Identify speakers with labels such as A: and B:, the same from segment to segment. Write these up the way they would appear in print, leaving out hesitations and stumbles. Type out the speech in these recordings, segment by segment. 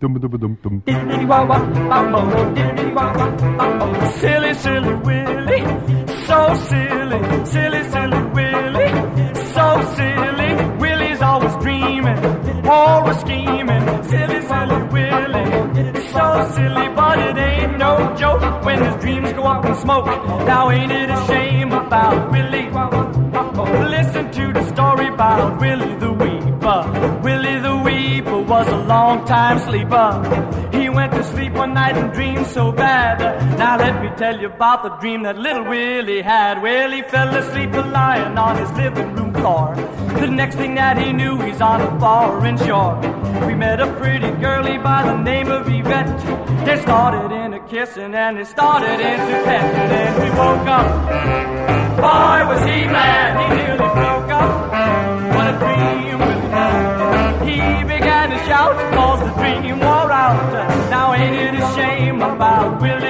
A: Silly, silly Willie, so silly, silly, silly Willie, so silly. Willie's always dreaming, always scheming. Silly, silly Willie, so silly, but it ain't no joke when his dreams go up in smoke. Now ain't it a shame about Willie? Listen to the story about Willie the Weeper. Willie the Weeper was a long-time sleeper. He went to sleep one night and dreamed so bad. Now let me tell you about the dream that little Willie had. Well, he fell asleep lying on his living room floor. The next thing that he knew, he's on a foreign shore. We met a pretty girlie by the name of Yvette. They started in a kissing and they started into petting. And then we woke up. Boy, was he mad, he nearly broke up. What a dream Willie had. He began to shout cause the dream wore out. Now ain't it a shame about Willie?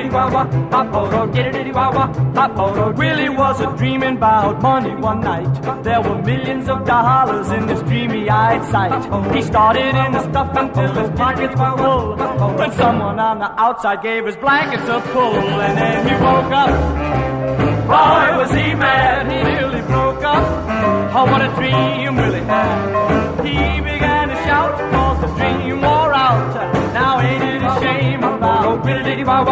A: Willie was a dreaming about money one night. There were millions of dollars in this dreamy-eyed sight. He started in the stuff until his pockets were full, when someone on the outside gave his blankets a pull. And then he woke up. Boy, was he mad, he nearly broke up. Oh, what a dream Willie had. He began to shout cause the dream wore out. Now ain't it a shame about Willie?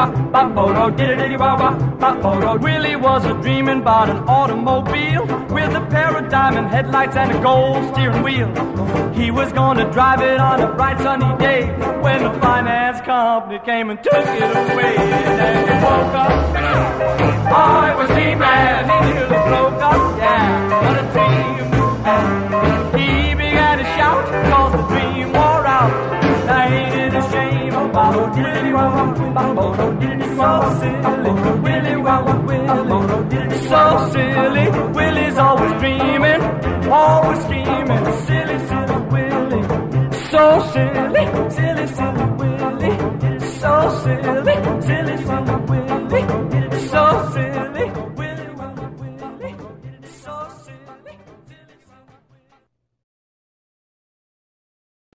A: Willie was a dreaming about an automobile with a pair of diamond headlights and a gold steering wheel. He was gonna drive it on a bright sunny day when the finance company came and took it away. And then he woke up. Boy, was he mad, he nearly broke up. Yeah, what a dream. He began to shout cause the dream wore out. Now ain't it a shame about Willie? So silly, Willie, Willie, so silly. Willie's always dreaming, always scheming. Silly, silly Willie, so silly, silly, silly Willie, so silly.